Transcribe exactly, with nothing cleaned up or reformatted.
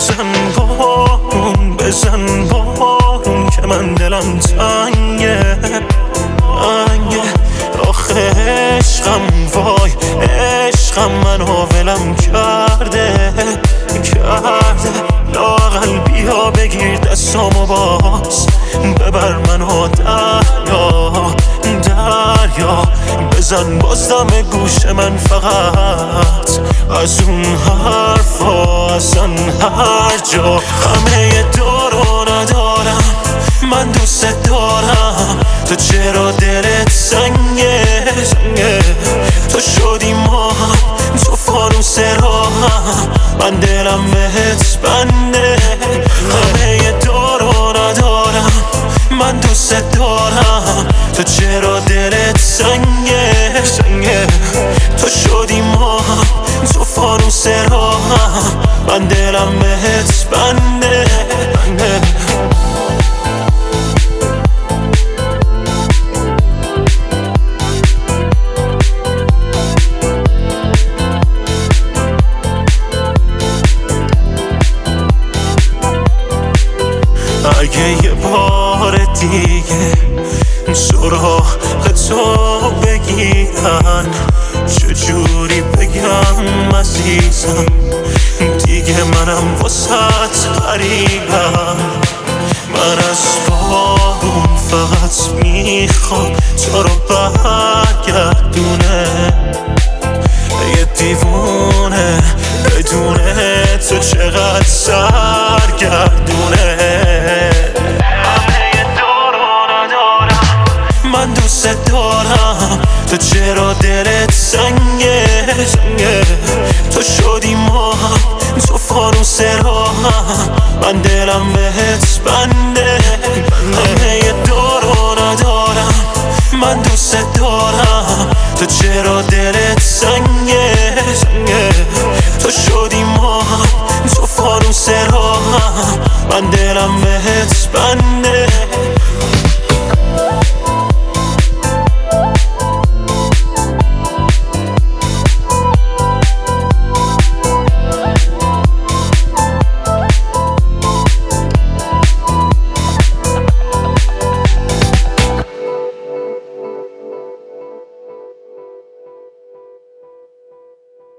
بزن بارون بزن بارون که من دلم تنگه تنگه آخه عشقم وای عشقم منو ولم کرده کرده لااقل بیا بگیر دستامو باز ببر منو دریا دریا بزن باز دم گوش من فقط از اون حرفا اصلا هر جا همه دارو ندارم من دوست دارم تو چرا دلت سنگه سنگه تو شدی ما تو فانوس راهم من دلم بهت بنده همه دارو ندارم من دوست دارم تو چرا دلت سنگه سنگه تو شدی ما تو فانوس راهم من دلم بهت بنده بنده اگه یه بار دیگه سراغ تو بگیرن چجوری بگم عزیزم دیگه منم واسط غریبم من از بارون فقط میخوام تو رو برگردونه یه دیوونه بدونه تو چقدر سرگردونه من دوست دارم تو چرا دلت سنگه سنگه تو شدی ما تو فانوس راهم من دلم بهت بنده همه دارو ندارم من دوست دارم تو چرا دلت سنگه سنگه تو شدی ما تو فانوس راهم من دلم بهت بنده